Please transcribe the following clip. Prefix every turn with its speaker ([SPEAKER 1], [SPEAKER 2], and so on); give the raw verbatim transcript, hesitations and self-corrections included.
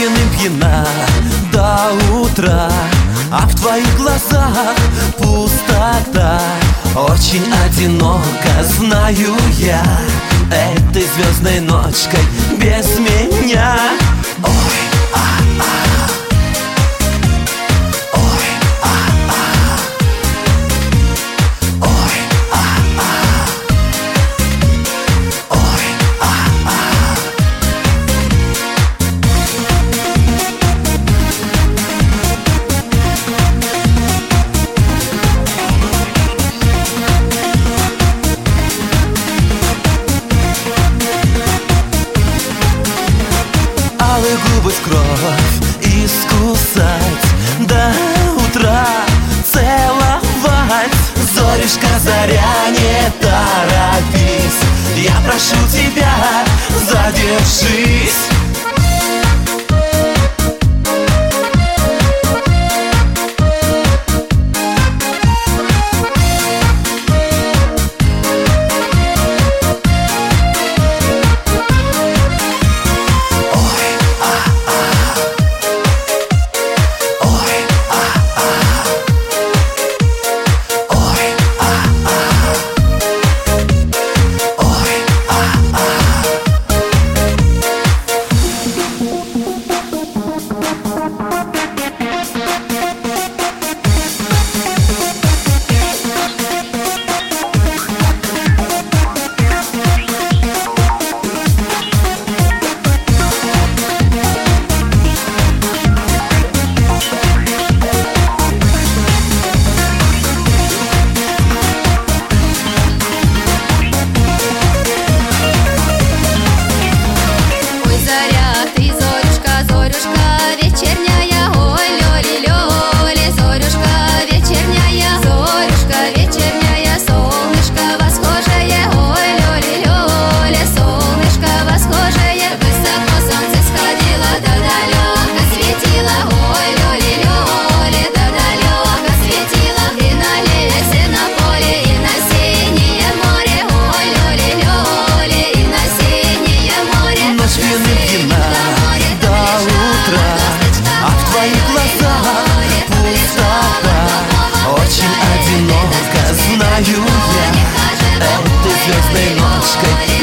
[SPEAKER 1] пьяным пьяна до утра, а в твоих глазах пустота. Очень одиноко, знаю я, этой звездной ночкой без меня. Ой, а-а. Ой, а-а. Ой, а-а. Ой, а-а. Алые губы в кровь искусать, до утра целовать. Зорюшка, заря, не торопись, я прошу тебя, задержись. Очень одиноко, знаю я, этой звездной ночкой